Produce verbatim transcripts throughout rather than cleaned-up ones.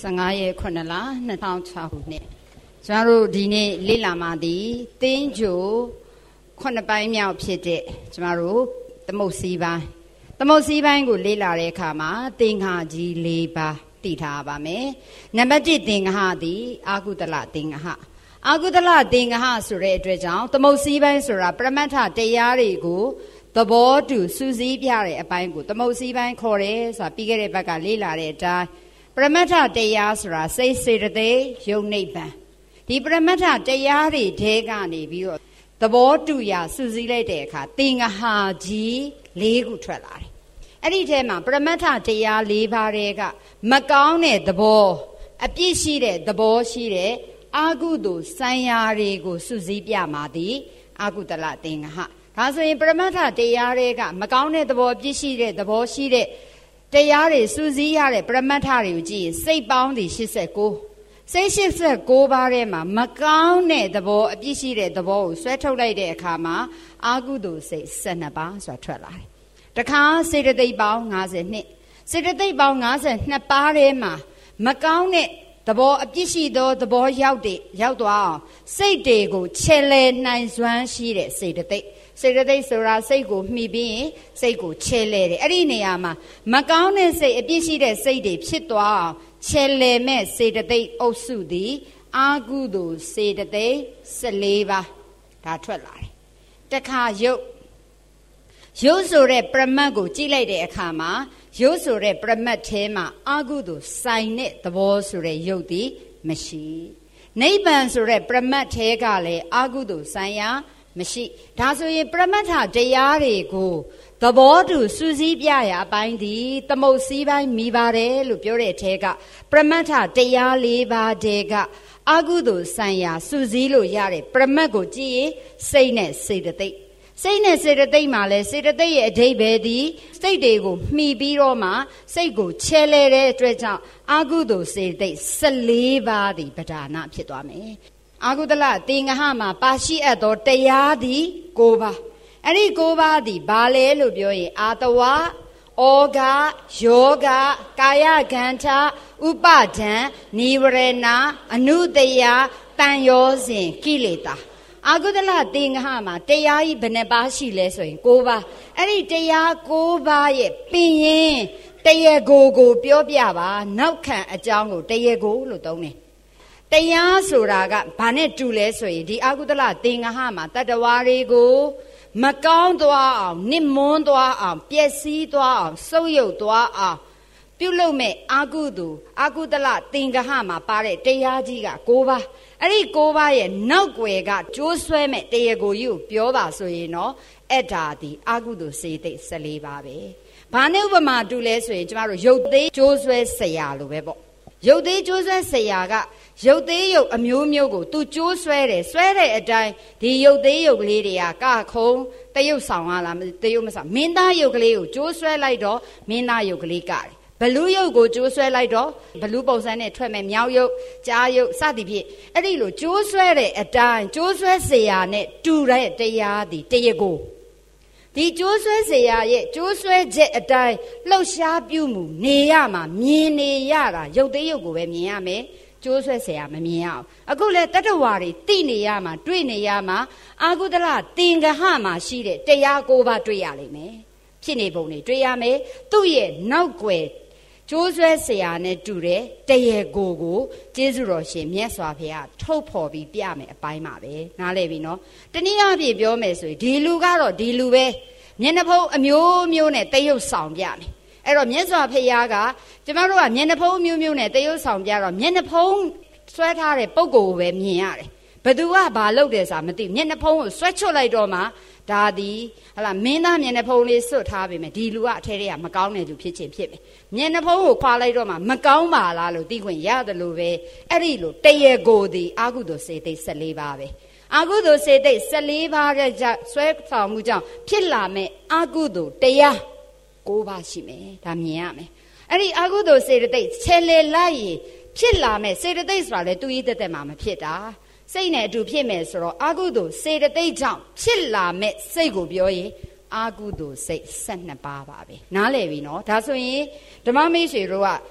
15ရက်ခုနှစ်လ2006ခုနှစ်ကျွန်တော်တို့ဒီနေ့လေ့လာမှသည်သင်္ကြိုခုနှစ်ပိုင်းမြောက်ဖြစ်တဲ့ကျွန်တော်တို့သမုတ်စီးပိုင်းသမုတ်စီးပိုင်းကိုလေ့လာတဲ့အခါမှာသင်္ဃာကြီး၄ပါးတည်ထားပါမယ်နံပါတ်၁သင်္ဃာသည်အာကုသလသင်္ဃာအာကုသလသင်္ဃာဆိုတဲ့အတွက်ကြောင့်သမုတ်စီးပိုင်းဆိုတာပရမတ္ထတရားတွေကိုသဘောတူစူးစီးပြတဲ့အပိုင်းကိုသမုတ်စီးပိုင်းခေါ်တယ်ဆိုတာပြီးခဲ့တဲ့ဘက်ကလေ့လာတဲ့အတိုင်းပရမတ္ထတရားဆိုတာစိတ်စေတသိက်ယုတ်နိဗ္ဗာန်ဒီပရမတ္ထတရားတွေထဲကနေပြီးတော့သဘောတူရစူးစီးလိုက်တဲ့အခါသင်္ဃာကြီး၄ခုထွက်လာတယ်အဲ့ဒီထဲမှာပရမတ္ထတရား၄ပါးတွေကမကောင်းတဲ့သဘောအပြစ်ရှိတဲ့သဘောရှိတဲ့အာကုသိုလ်စံရာတွေကိုစူးစီးပြမှာသည်အာကုသလသင်္ဃာဒါဆိုရင်ပရမတ္ထတရားတွေကမကောင်းတဲ့သဘောအပြစ်ရှိတဲ့သဘောရှိတဲ့တရားတွေစူးစီးရတဲ့ပရမတ္ထတွေကိုကြည့်ရင်စိတ်ပေါင်းသည်၈၉စိတ်၈၉ပါးထဲမှာမကောင်းတဲ့သဘောအပြစ်ရှိတဲ့သဘောကိုဆွဲထုတ်လိုက်တဲ့အခါမှာအာကုသိုလ်စိတ်၁၂ပါးဆိုတာထွက်လာတယ်တခါစေတသိက်ပေါင်း၅၂စေတသိက်ပေါင်း၅၂ပါးထဲမှာမကောင်းတဲ့သဘောအပြစ်ရှိသောသဘောရောက်တဲ့ရောက်သွားအောင်စိတ်တွေကိုချဲလဲနိုင်စွမ်းရှိတဲ့စေတသိက်စေတသိက်ဆိုတာစိတ်ကိုမှီပြီးရင်စိတ်ကိုချဲလဲတယ်အဲ့ဒီနေရာမှာမကောင်းတဲ့စိတ်အပြစ်ရှိတဲ့စိတ်တွေဖြစ်သွားအောင်ချဲလဲမဲ့စေတသိက်အုပ်စုသည်အာကုသိုလ်စေတသိက်၁၄ပါးဒါထွက်လာတယ်တခါယုတ်ယုတ်ဆိုတဲ့ပရမတ်ကိုကြည့်လိုက်တဲ့အခါမှာယုတ်ဆိုတဲ့ပရမတ်ထဲမှာအာကုသိုလ်ဆိုင်တဲ့သဘောဆိုတဲ့ယုတ်သည်မရှိနိဗ္ဗာန်ဆိုတဲ့ပရမတ်ထဲကလည်းအာကုသိုလ်ဆိုင်ရာမရှိဒါဆိုရင်ပရမတ္ထတရားတွေကိုသဘောတူစူးစီးပြရအပိုင်းသည်သမုတ်စီးပိုင်းမိပါတယ်လို့ပြောတဲ့အထဲကပရမတ္ထတရား၄ပါးတည်းကအာကုသိုလ်ဆိုင်ရာစူးစီးလို့ရတဲ့ပရမတ်ကိုကြည့်ရင်စိတ်နဲ့စေတသိက်စိတ်နဲ့စေတသိက်မှာလဲစေတသိက်ရဲ့အဓိပ္ပာယ်ဒီစိတ်တွေကိုမှီပြီးတော့မှစိတ်ကိုချဲလဲတဲ့အတွက်ကြောင့်အာကုသိုလ်စေတသိက်၁၄ပါးဒီပဓာနဖြစ်သွားမယ်အာကုသလသင်္ဃာမှာပါရှိအပ်သောတရားသည်၉ပါးအဲ့ဒီ၉ပါးသည်ဘာလဲလို့ပြောရင်အာတဝဩဃယောဂကာယကံထဥပဒံနိဝရဏအနုတယတန်ရောစဉ်ကိလေသာအာကုသလသင်္ဃာမှာတရားကြီးဘယ်နှပါးရှိလဲဆိုရင်၉ပါးအဲ့ဒီတရား၉ပါးရဲ့ပင်ရင်တရေကိုကိုပြောပြပါနောက်ခံအကြောင်းကိုတရေကိုလို့သုံးတယ်တရားဆိုတာကဘာနဲ့တူလဲဆိုရင်ဒီအာကုသလသင်္ဃာမှာတတ္တဝါတွေကိုမကောင်းသွားအောင်နစ်မွန်းသွားအောင်ပျက်စီးသွားအောင်ဆုပ်ယုပ်သွားအောင်ပြုလုပ်မဲ့အာကုသိုလ်အာကုသလသင်္ဃာမှာပါတဲ့တရားကြီးက၉ပါးအဲ့ဒီ၉ပါးရဲ့နောက်ွယ်ကကျိုးဆွဲမဲ့တရားကိုကြီးကိုပြောပါဆိုရင်တော့အဲ့ဒါဒီအာကုသိုလ်စေတသိက်၁၄ပါးပဲဘာနဲ့ဥပမာတူလဲဆိုရင်ကျမတို့ရုပ်သေးကျိုးဆွဲဆရာလိုပဲပေါ့ရုပ်သေးကျိုးဆွဲဆရာကရုပ်သေးရုပ်အမျိုးမျိုးကိုသူကျိုးဆွဲတယ်ဆွဲတဲ့အတိုင်းဒီရုပ်သေးရုပ်ကလေးတွေကကခုံတရုပ်ဆောင်ရလားတရုပ်မဆောင်မင်းသားရုပ်ကလေးကိုကျိုးဆွဲလိုက်တော့မင်းသားရုပ်ကလေးကတယ်ဘလူးရုပ်ကိုကျိုးဆွဲလိုက်တော့ဘလူးပုံစံနဲ့ထွက်မဲ့မြောက်ရုပ်ကြားရုပ်စသည်ဖြင့်အဲ့ဒီလိုကျိုးဆွဲတဲ့အတိုင်းကျိုးဆွဲဆရာနဲ့တူတဲ့တရားသည်တရကိုဒီကျိုးဆွဲเสียရဲ့ကျိုးဆွဲချက်အတိုင်းလှုပ်ရှားပြုမှုနေရမှာမြင်နေရတာရုပ်သေးရုပ်ကိုပဲမြင်ရမယ်ကျိုးဆွဲเสียမမြင်ရအောင်အခုလဲတတ္တဝါတွေသိနေရမှာတွေ့နေရမှာအာကုသလသင်္ဃာမှာရှိတဲ့တရား၉ပါးတွေ့ရလိမ့်မယ်ဖြစ်နေပုံတွေတွေ့ရမယ်သူ့ရဲ့နောက်ွယ်ကျိုးဆွဲเสียနဲ့တူတဲ့တရေကိုကိုကျေးဇူးတော်ရှင်မြတ်စွာဘုရားထုတ်ဖော်ပြီးပြမယ်အပိုင်းပါပဲနားလည်ပြီနော်တနည်းအားဖြင့်ပြောမယ်ဆိုရင်ဒီလူကတော့ဒီလူပဲမျက်နှာဖုံးအမျိုးမျိုးနဲ့တရုပ်ဆောင်ပြမယ်အဲ့တော့မြတ်စွာဘုရားကကျမတို့ကမျက်နှာဖုံးအမျိုးမျိုးနဲ့တရုပ်ဆောင်ပြတော့မျက်နှာဖုံးဆွဲထားတဲ့ပုံကိုပဲမြင်ရတယ်ဘသူကဘာလုပ်တယ်ဆိုတာမသိမျက်နှာဖုံးကိုဆွဲချွတ်လိုက်တော့မှဒါသည်ဟလာမင်းသားမျက်နှာဖုံးလေးစွတ်ထားပေမဲ့ဒီလူကအထဲထဲကမကောင်းတဲ့လူဖြစ်ချင်းဖြစ်မယ်မျက်နှာဖုံးကိုခွာလိုက်တော့မှမကောင်းပါလားလို့သိခွင့်ရတယ်လို့ပဲအဲ့ဒီလိုတရေကိုသည်အာကုသိုလ်စေတသိက်၁၄ပါးပဲအာကုသိုလ်စေတသိက်၁၄ပါးတဲ့ဆွဲဆောင်မှုကြောင့်ဖြစ်လာမဲ့အာကုသိုလ်တရား၉ပါးရှိမယ်ဒါမြင်ရမယ်အဲ့ဒီအာကုသိုလ်စေတသိက်ချဲလေလိုက်ရင်ဖြစ်လာမဲ့စေတသိက်ဆိုတာလေသူဤတက်တက်မှာမဖြစ်တာစိတ်နဲ့အတူဖြစ်မယ်ဆိုတော့အာကုသိုလ်စေတသိက်ကြောင့်ဖြစ်လာမဲ့စိတ်ကိုပြောရင်အာကုသိုလ်စိတ်၁၂ပါးပါပဲနားလည်ပြီနော်ဒါဆိုရင်ဓမ္မမိတ်ဆွေတို့က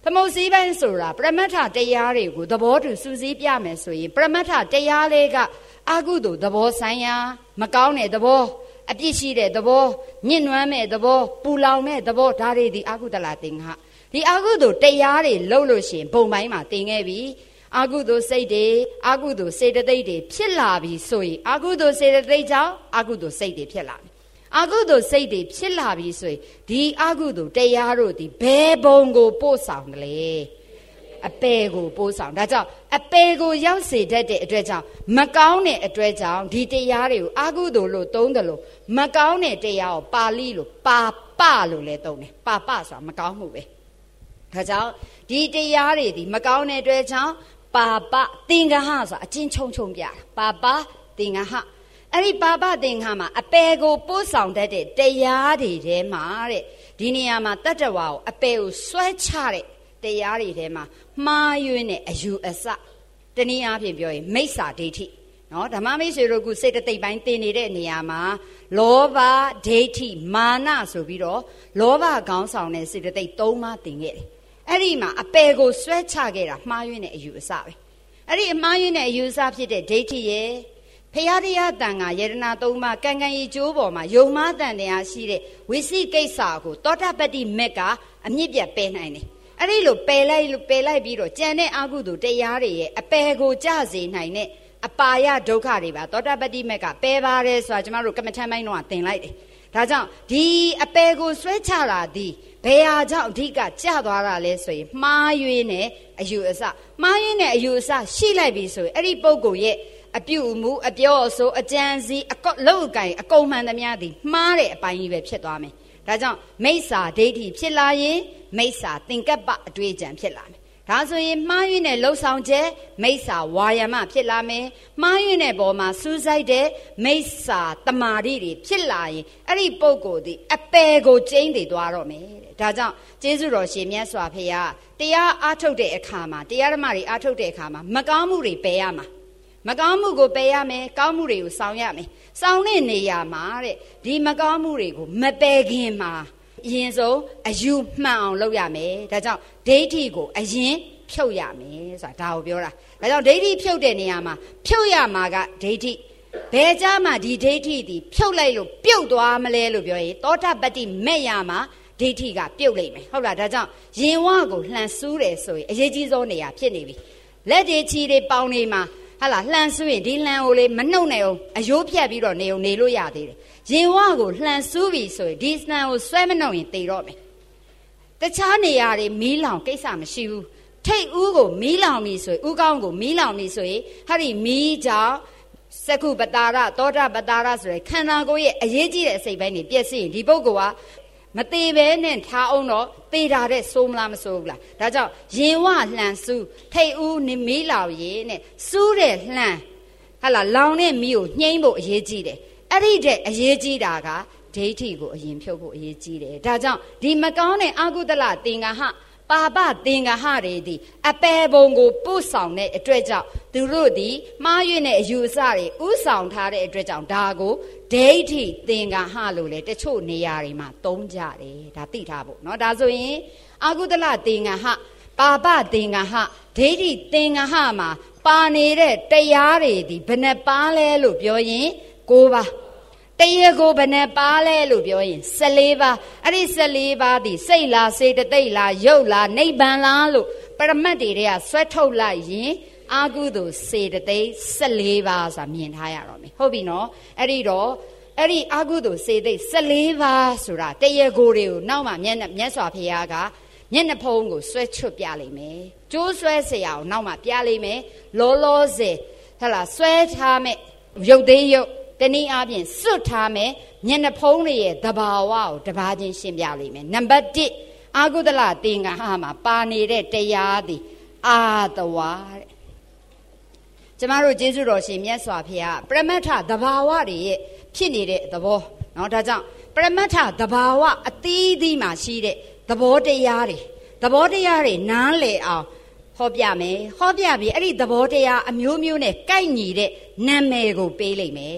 သမုတ်စည်းပိုင်းဆိုတာပရမတ္ထတရားတွေကိုသဘောတူစူးစီးပြမယ်ဆိုရင်ပရမတ္ထတရားလေးကအကုသိုလ်သဘောဆိုင်ရာမကောင်းတဲ့သဘောအပြစ်ရှိတဲ့သဘောညှဉ်းနှွမ်းမဲ့သဘောပူလောင်မဲ့သဘောဒါတွေဒီအကုသလသင်္ခါဒီအကုသိုလ်တရားတွေလှုပ်လို့ရှိရင်ဘုံပိုင်းမှာတင်ခဲ့ပြီအကုသိုလ်စိတ်တွေအကုသိုလ်စေတသိက်တွေဖြစ်လာပြီဆိုရင်အကုသိုလ်စေတသိက်ကြောင့်အကုသိုလ်စိတ်တွေဖြစ်လာပြီအကုသိုလ်စိတ်တွေဖြစ်လာပြီဆိုရင်ဒီအကုသိုလ်တရားတို့ဒီဘယ်ဘုံကိုပို့ဆောင်တယ်လဲအပေကိုပို့ဆောင်ဒါကြောင့်အပေကိုရောက်စေတတ်တဲ့အတွက်ကြောင့်မကောင်းတဲ့အတွက်ကြောင့်ဒီတရားတွေကိုအကုသိုလ်လို့သုံးတယ်လို့မကောင်းတဲ့တရားကိုပါဠိလို့ပါပလို့လည်းသုံးတယ်ပါပဆိုတာမကောင်းမှုပဲဒါကြောင့်ဒီတရားတွေဒီမကောင်းတဲ့အတွက်ကြောင့်ပါပသင်္ကဟဆိုတာအချင်းချုံချုံပြတာပါပသင်္ကဟအဲ့ဒီပါပသင်္ကဟမှာအပေကိုပို့ဆောင်တတ်တဲ့တရားတွေထဲမှာတဲ့ဒီနေရာမှာတတ္တဝါကိုအပေကိုဆွဲချတဲ့တရားတွေထဲမှာမှားယွင်းတဲ့အယူအဆတနည်းအားဖြင့်ပြောရင်မိစ္ဆာဒိဋ္ဌိနော်ဓမ္မမိတ်ဆွေတို့ကစေတသိက်ပိုင်းသင်နေတဲ့နေရာမှာလောဘဒိဋ္ဌိမာနဆိုပြီးတော့လောဘခေါင်းဆောင်တဲ့စေတသိက်သုံးပါးသင်ခဲ့တယ်အဲ့ဒီမှာအပေကိုဆွဲချခဲ့တာမှားယွင်းတဲ့အယူအဆပဲအဲ့ဒီအမှားယွင်းတဲ့အယူအဆဖြစ်တဲ့ဒိဋ္ဌိရဲ့ဖရာတရားတန်ခါယရဏသုံးပါးကံကံရီကျိုးပေါ်မှာယုံမှားတန်တရားရှိတဲ့ဝိသိကိစ္စကိုသောတာပတ္တိမက်ကအမြင့်ပြတ်ပယ်နိုင်တယ်အဲ့ဒီလိုပယ်လိုက်လို့ပယ်လိုက်ပြီးတော့ကြံတဲ့အကုသိုလ်တရားတွေရဲ့အပယ်ကိုကြစေနိုင်တဲ့အပါယဒုက္ခတွေပါသောတာပတ္တိမက်ကပယ်ပါတယ်ဆိုတာကျမတို့ကမ္မထမ်းပိုင်းတော့သင်လိုက်တယ်ဒါကြောင့်ဒီအပယ်ကိုဆွဲချတာဒီဘယ်ဟာကြောင့်အဓိကကျသွားတာလဲဆိုရင်မှားယွင်းတဲ့အယူအဆမှားယွင်းတဲ့အယူအဆရှိလိုက်ပြီဆိုရင်အဲ့ဒီပုဂ္ဂိုလ်ရဲ့အပြုအမူအပြောအဆိုအကြံစီအကောလောက်အကင်အကုန်မှန်သမျှဒီမှားတဲ့အပိုင်းကြီးပဲဖြစ်သွားမယ်ဒါကြောင့်မိစ္ဆာဒိဋ္ဌိဖြစ်လာရင်မိစ္ဆာသင်္ကပ္ပအတွေ့အကြံဖြစ်လာမယ်ဒါဆိုရင်မှားယွင်းတဲ့လှုပ်ဆောင်ချက်မိစ္ဆာဝါယမဖြစ်လာမယ်မှားယွင်းတဲ့ပေါ်မှာစူးစိုက်တဲ့မိစ္ဆာတမာတိတွေဖြစ်လာရင်အဲ့ဒီပုဂ္ဂိုလ်ဒီအပယ်ကိုကျင်းနေသွားတော့မယ်တဲ့ဒါကြောင့်ကျေးဇူးတော်ရှင်မြတ်စွာဘုရားတရားအားထုတ်တဲ့အခါမှာတရားဓမ္မတွေအားထုတ်တဲ့အခါမှာမကောင်းမှုတွေပယ်ရမှာမကောင်းမှုကိုပယ်ရမယ်ကောင်းမှုတွေကိုဆောင်ရမယ်ဆောင်တဲ့နေရာမှာတဲ့ဒီမကောင်းမှုတွေကိုမပယ်ခင်မှာအရင်ဆုံးအယူမှန်အောင်လုပ်ရမယ်ဒါကြောင့်ဒိဋ္ဌိကိုအရင်ဖြုတ်ရမယ်ဆိုတာဒါကိုပြောတာဒါကြောင့်ဒိဋ္ဌိဖြုတ်တဲ့နေရာမှာဖြုတ်ရမှာကဒိဋ္ဌိဘယ်ကြမှာဒီဒိဋ္ဌိဒီဖြုတ်လိုက်လို့ပြုတ်သွားမလဲလို့ပြောရင်သောတာပတ္တိမဲ့ရမှာဒိဋ္ဌိကပြုတ်လိုက်မယ်ဟုတ်လားဒါကြောင့်ရင်ဝကိုလှန်ဆူးတယ်ဆိုရင်အရေးကြီးဆုံးနေရာဖြစ်နေပြီလက်တွေချီတွေပေါင်နေမှာဟာလာလှန်ဆူးရင်ဒီလှန်ကိုလေမနှုတ်နဲ့အောင်အယိုးဖြတ်ပြီးတော့နေအောင်နေလို့ရသေးတယ်ရင်ဝကိုလှန်ဆူးပြီဆိုရင်ဒီလှန်ကိုဆွဲမနှုတ်ရင်သေတော့မယ်တခြားနေရာတွေမီးလောင်ကိစ္စမရှိဘူးထိတ်ဦးကိုမီးလောင်ပြီဆိုရင်ဥကောင်းကိုမီးလောင်ပြီဆိုရင်ဟာဒီမီးကြောင့်စက္ခုပတာရသောတာပတာရဆိုရယ်ခန္ဓာကိုယ်ရဲ့အရေးကြီးတဲ့အစိတ်ပိုင်းတွေပြည့်စည်ရင်ဒီပုဂ္ဂိုလ်ကမသေးပဲနဲ့ထားအောင်တော့သေတာတဲ့စိုးမလားမစိုးဘူးလားဒါကြောင့်ရင်ဝလှန်ဆူးထိတ်ဦးနေမီးလောင်ရေးနဲ့စူးတဲ့လှန်ဟာလာလောင်တဲ့မီးကိုညှိမ့်ဖို့အရေးကြီးတယ်အဲ့ဒီတဲ့အရေးကြီးတာကဒိဋ္ဌိကိုအရင်ဖြုတ်ဖို့အရေးကြီးတယ်ဒါကြောင့်ဒီမကောင်းတဲ့အကုသလသင်္ကဟပါပသင်္ကဟတွေဒီအပယ်ပုံကိုပို့ဆောင်တဲ့အတွက်ကြောင့်သူတို့ဒီမှားယွင်းတဲ့အယူအဆတွေဥဆောင်ထားတဲ့အတွက်ကြောင့်ဒါကိုဒိဋ္ဌိသင်္ကဟလို့လေတချို့နေရာတွေမှာသုံးကြတယ်ဒါသိထားဖို့เนาะဒါဆိုရင်အကုသလသင်္ကဟပါပသင်္ကဟဒိဋ္ဌိသင်္ကဟမှာပါနေတဲ့တရားတွေဒီဘယ်နှပါလဲလို့ပြောရင်ကိုးပါတရားကိုဘယ်နှပါလဲလို့ပြောရင်ဆယ်လေးပါအဲ့ဒီဆယ်လေးပါဒီစိတ်လားစေတသိက်လားရုပ်လားနိဗ္ဗာန်လားလို့ပရမတ်တွေတွေကဆွဲထုတ်လိုက်ရင်အာကုသိုလ်စေတသိက်ဆယ်လေးပါဆိုတာမြင်ထားရတော့မယ်ဟုတ်ပြီနော်အဲ့ဒီတော့အဲ့ဒီအာကုသိုလ်စေတသိက်ဆယ်လေးပါဆိုတာတရားကိုတွေကိုနောက်မှမျက်နှာမြတ်စွာဘုရားကမျက်နှာဖုံးကိုဆွဲချွတ်ပြလိုက်မယ်ကျိုးဆွဲเสียအောင်နောက်မှပြလိုက်မယ်လောလောဆယ်ဟဲ့လားဆွဲထားမဲ့ရုပ်သေးရုပ်တနည်းအားဖြင့်စွတ်ထားမယ်မျက်နှာဖုံးရဲ့သဘာဝကိုတပါးချင်းရှင်းပြလိမ့်မယ်နံပါတ်တစ်အာကုသလသင်္ကဟမှာပါနေတဲ့တရားသည်အာတဝါတဲ့ကျမတို့ကျေးဇူးတော်ရှင်မြတ်စွာဘုရားပရမတ္ထသဘာဝတွေရဲ့ဖြစ်နေတဲ့သဘောเนาะဒါကြောင့်ပရမတ္ထသဘာဝအသီးသီးမှာရှိတဲ့သဘောတရားတွေသဘောတရားတွေနားလည်အောင်ဟောပြမယ်ဟောပြပြီးအဲ့ဒီသဘောတရားအမျိုးမျိုးနဲ့ကိုက်ညီတဲ့နာမည်ကိုပေးလိုက်မယ်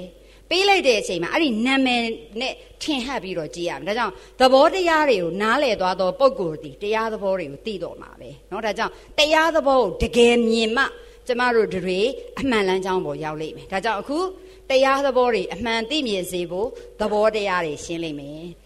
ပေးလိုက်တဲ့အချိန်မှာအဲ့ဒီနာမည်နဲ့ထင်ဟပ်ပြီးတော့ကြည်ရမယ်ဒါကြောင့်သဘောတရားတွေကိုနားလည်သွားသောပုဂ္ဂိုလ်သည်တရားသဘောတွေကိုသိတော့မှာပဲเนาะဒါကြောင့်တရားသဘောကိုတကယ်မြင်မှကျမတို့တွေအမှန်လမ်းကြောင်းပေါ်ရောက်လိမ့်မယ်ဒါကြောင့်အခုတရားသဘောတွေအမှန်သိမြင်စေဖို့သဘောတရားတွေရှင်းလိမ့်မယ်